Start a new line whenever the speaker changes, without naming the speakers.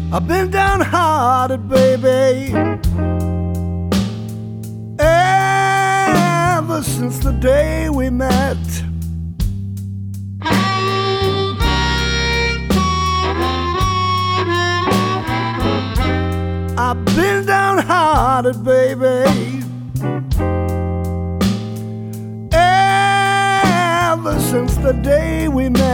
I've been downhearted, baby, ever since the day we met. I've been downhearted, baby, ever since the day we met.